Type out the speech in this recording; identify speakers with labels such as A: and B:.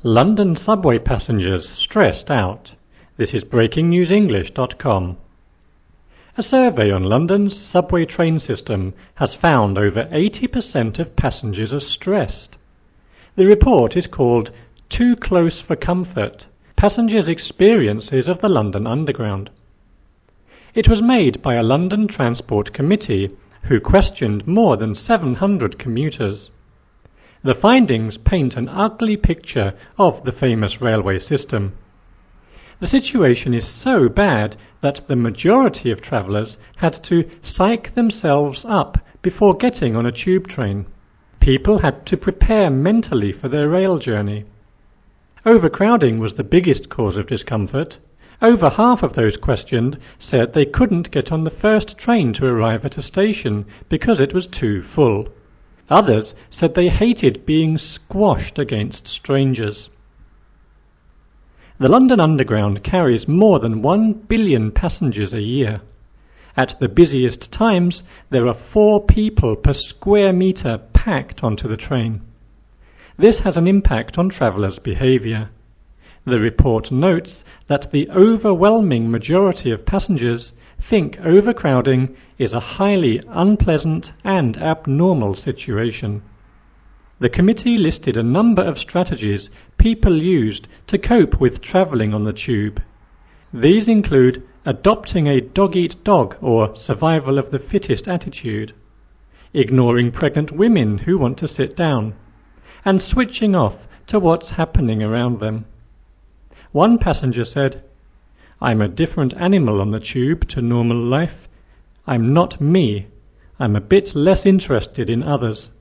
A: London subway passengers stressed out. This is breakingnewsenglish.com. A survey on London's subway train system has found over 80% of passengers are stressed. The report is called Too Close for Comfort: Passengers' Experiences of the London Underground. It was made by a London Transport Committee who questioned more than 700 commuters. The findings paint an ugly picture of the famous railway system. The situation is so bad that the majority of travellers had to psych themselves up before getting on a tube train. People had to prepare mentally for their rail journey. Overcrowding was the biggest cause of discomfort. Over half of those questioned said they couldn't get on the first train to arrive at a station because it was too full. Others said they hated being squashed against strangers. The London Underground carries more than 1 billion passengers a year. At the busiest times, there are 4 people per square metre packed onto the train. This has an impact on travellers' behaviour. The report notes that the overwhelming majority of passengers think overcrowding is a highly unpleasant and abnormal situation. The committee listed a number of strategies people used to cope with travelling on the tube. These include adopting a dog-eat-dog or survival of the fittest attitude, ignoring pregnant women who want to sit down, and switching off to what's happening around them. One passenger said, "I'm a different animal on the tube to normal life. I'm not me. I'm a bit less interested in others."